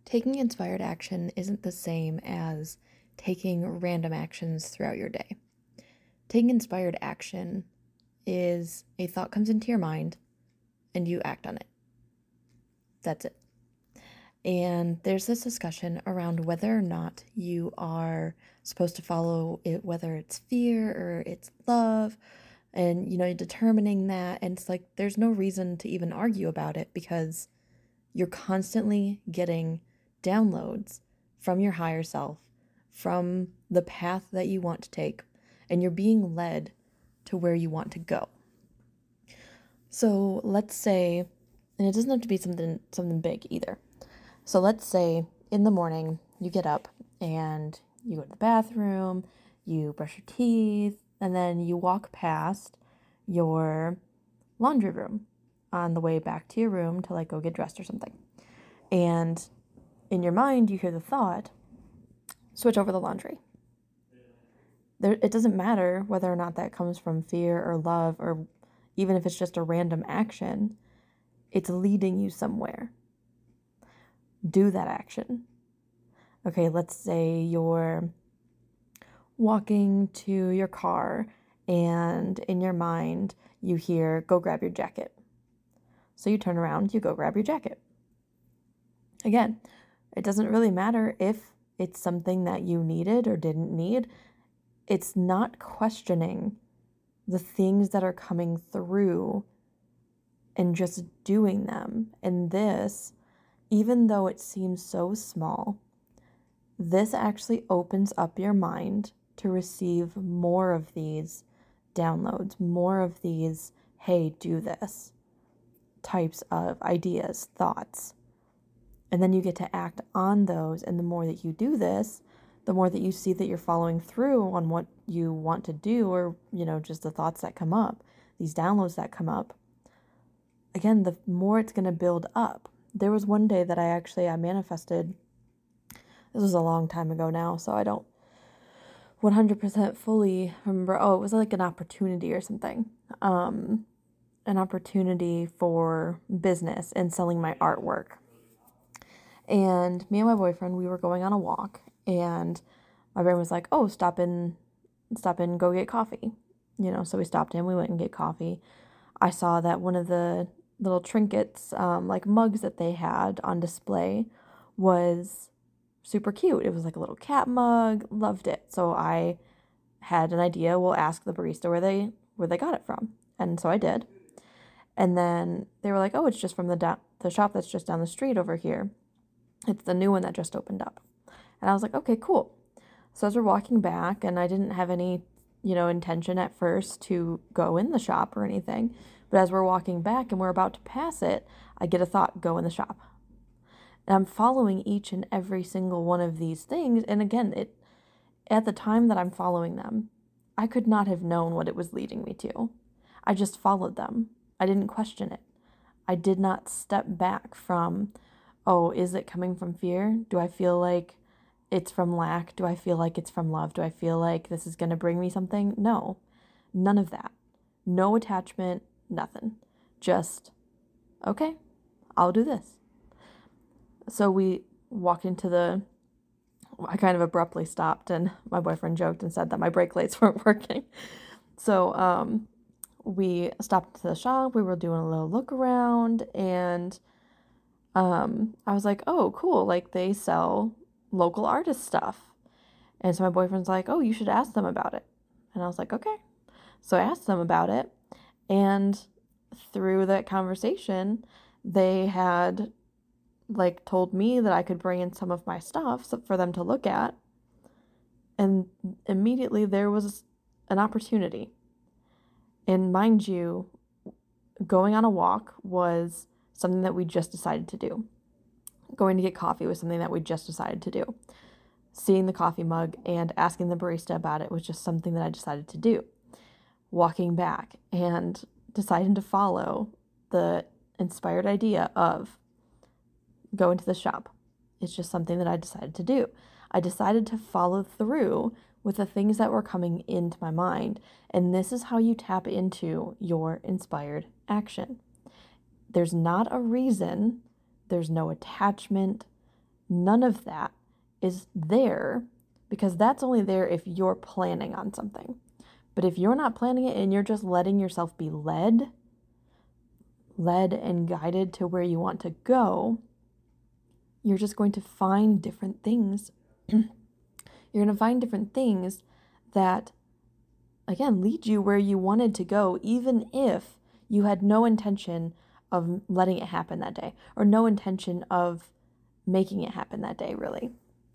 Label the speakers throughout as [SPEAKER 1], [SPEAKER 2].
[SPEAKER 1] Taking inspired action isn't the same as taking random actions throughout your day. Taking inspired action is a thought comes into your mind and you act on it. That's it. And there's this discussion around whether or not you are supposed to follow it, whether it's fear or it's love, and determining that. And it's like there's no reason to even argue about it because you're constantly getting downloads from your higher self, from the path that you want to take, and you're being led to where you want to go. So let's say, and it doesn't have to be something big either. So let's say in the morning you get up and you go to the bathroom, you brush your teeth, and then you walk past your laundry room on the way back to your room to go get dressed or something. And in your mind, you hear the thought, switch over the laundry. It doesn't matter whether or not that comes from fear or love, or even if it's just a random action, it's leading you somewhere. Do that action. Okay, let's say you're walking to your car and in your mind you hear, go grab your jacket. So you turn around, you go grab your jacket. Again, it doesn't really matter if it's something that you needed or didn't need. It's not questioning the things that are coming through and just doing them. And this, even though it seems so small, this actually opens up your mind to receive more of these downloads, more of these, hey, do this types of ideas, thoughts. And then you get to act on those. And the more that you do this, the more that you see that you're following through on what you want to do, or, just the thoughts that come up, these downloads that come up. Again, the more it's going to build up. There was one day that I manifested. This was a long time ago now, so I don't 100% fully remember. Oh, it was like an opportunity or something. An opportunity for business and selling my artwork. And me and my boyfriend, we were going on a walk, and my brain was like, oh, stop in, go get coffee. So we stopped in, we went and get coffee. I saw that one of the little trinkets, like mugs that they had on display, was super cute. It was like a little cat mug, loved it. So I had an idea, we'll ask the barista where they got it from. And so I did. And then they were like, oh, it's just from the shop that's just down the street over here. It's the new one that just opened up. And I was like, okay, cool. So as we're walking back, and I didn't have any, intention at first to go in the shop or anything. But as we're walking back and we're about to pass it, I get a thought, go in the shop. And I'm following each and every single one of these things. And again, at the time that I'm following them, I could not have known what it was leading me to. I just followed them. I didn't question it. I did not step back from, oh, is it coming from fear? Do I feel like it's from lack? Do I feel like it's from love? Do I feel like this is going to bring me something? No, none of that. No attachment, nothing. Just, okay, I'll do this. So we walked I kind of abruptly stopped, and my boyfriend joked and said that my brake lights weren't working. So we stopped at the shop, we were doing a little look around, and I was like, oh, cool, like they sell local artist stuff. And so my boyfriend's like, oh, you should ask them about it. And I was like, okay. So I asked them about it, and through that conversation, they had told me that I could bring in some of my stuff for them to look at. And immediately there was an opportunity. And mind you, going on a walk was something that we just decided to do. Going to get coffee was something that we just decided to do. Seeing the coffee mug and asking the barista about it was just something that I decided to do. Walking back and deciding to follow the inspired idea of go into the shop. It's just something that I decided to do. I decided to follow through with the things that were coming into my mind. And this is how you tap into your inspired action. There's not a reason, there's no attachment, None of that is there because that's only there if you're planning on something. But if you're not planning it and you're just letting yourself be led and guided to where you want to go, you're just going to find different things. You're going to find different things that, again, lead you where you wanted to go, even if you had no intention of letting it happen that day, or no intention of making it happen that day, really.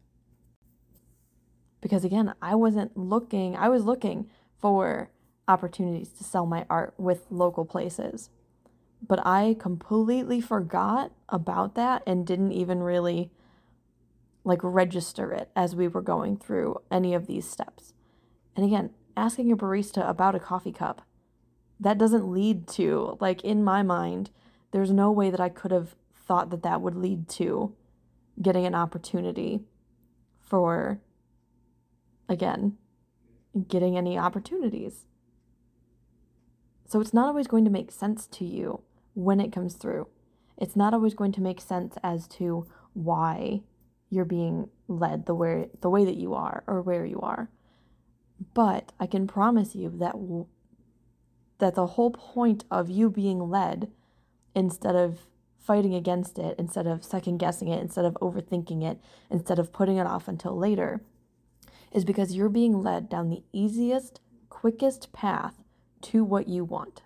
[SPEAKER 1] Because again, I was looking for opportunities to sell my art with local places. But I completely forgot about that and didn't even really register it as we were going through any of these steps. And again, asking a barista about a coffee cup, that doesn't lead to, in my mind, there's no way that I could have thought that that would lead to getting an opportunity for, again, getting any opportunities. So it's not always going to make sense to you when it comes through. It's not always going to make sense as to why you're being led the way that you are or where you are. But I can promise you that the whole point of you being led, instead of fighting against it, instead of second guessing it, instead of overthinking it, instead of putting it off until later, is because you're being led down the easiest, quickest path to what you want.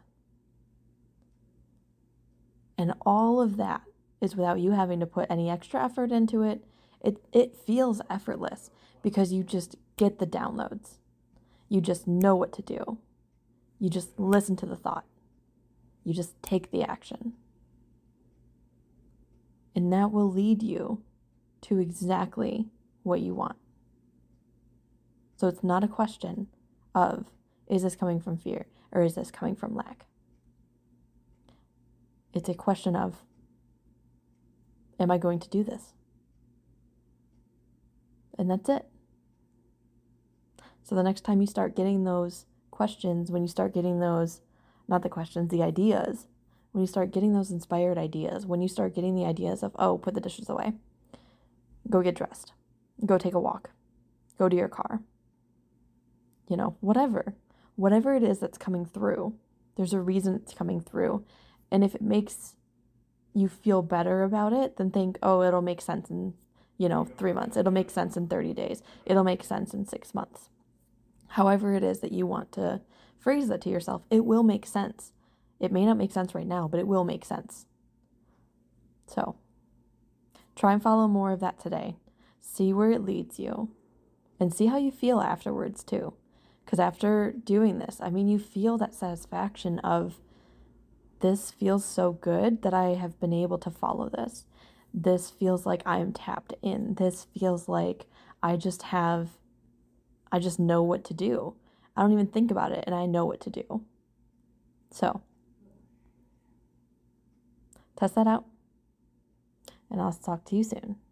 [SPEAKER 1] And all of that is without you having to put any extra effort into it. It feels effortless because you just get the downloads. You just know what to do. You just listen to the thought. You just take the action. And that will lead you to exactly what you want. So it's not a question of, is this coming from fear or is this coming from lack? It's a question of, am I going to do this? And that's it. So the next time you start getting those questions, when you start getting those, not the questions, the ideas, when you start getting those inspired ideas, when you start getting the ideas of, oh, put the dishes away, go get dressed, go take a walk, go to your car, whatever it is that's coming through, there's a reason it's coming through. And if it makes you feel better about it, then think, oh, it'll make sense in, 3 months. It'll make sense in 30 days. It'll make sense in 6 months. However it is that you want to phrase that to yourself, it will make sense. It may not make sense right now, but it will make sense. So try and follow more of that today. See where it leads you and see how you feel afterwards too. Because after doing this, you feel that satisfaction of, this feels so good that I have been able to follow this. This feels like I am tapped in. This feels like I just know what to do. I don't even think about it and I know what to do. So, test that out and I'll talk to you soon.